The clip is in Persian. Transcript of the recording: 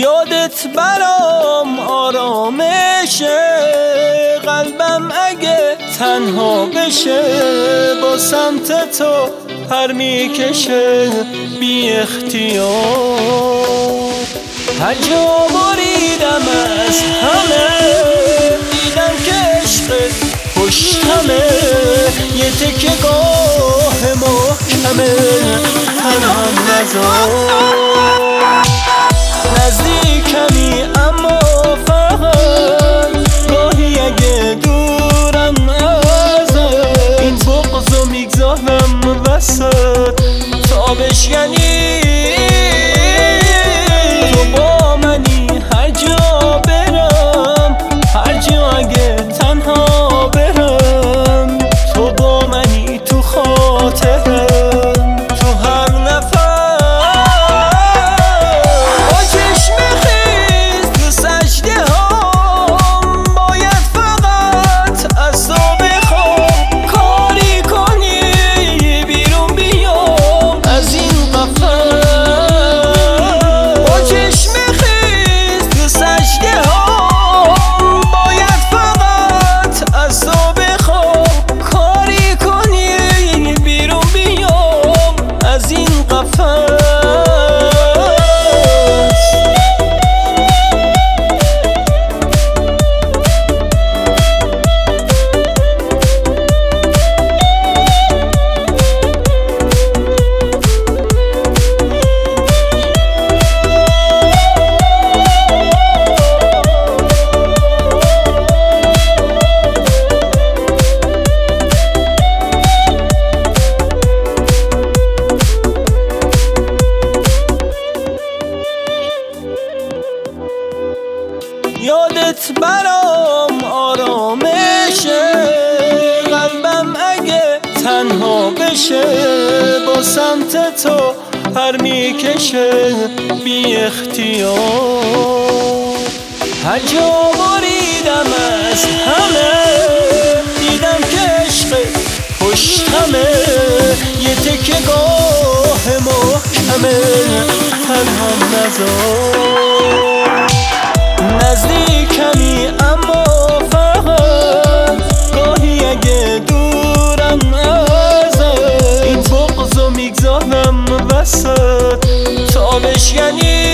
یادت برام آرامشه، قلبم اگه تنها بشه با سمت تو پر میکشه بی اختیار. هر جا بریدم از همه دیدم که عشقت پشتمه، یه تکه گاه محکمه تنها نذار. نزدیکمی اما فقط گاهی اگه دورم ازت، این بغضو میگذارم وسط تا بشکنی تو با منی. هر جا برم، هر جا اگه تنها برم، تو با منی تو خاطرم، تو هر نفس. با چشم خیز تو سجده هام باید فقط از تو بخوام، کاری کنی بیرون بیام از این قفس. با چشم خیز تو سجده هام باید فقط از تو بخوام، کاری کنی بیرون بیام از این قفس. یادت برام آرامشه، قلبم اگه تنها بشه با سمت تو پر میکشه بی اختیار. هر جا بریدم از همه دیدم که عشقت پشتمه، یه تکه گاه محکمه تنها نذار. نزدیکمی اما فقط گاهی اگه دورم ازت، این بغضو میگذارم وسط تا بشکنی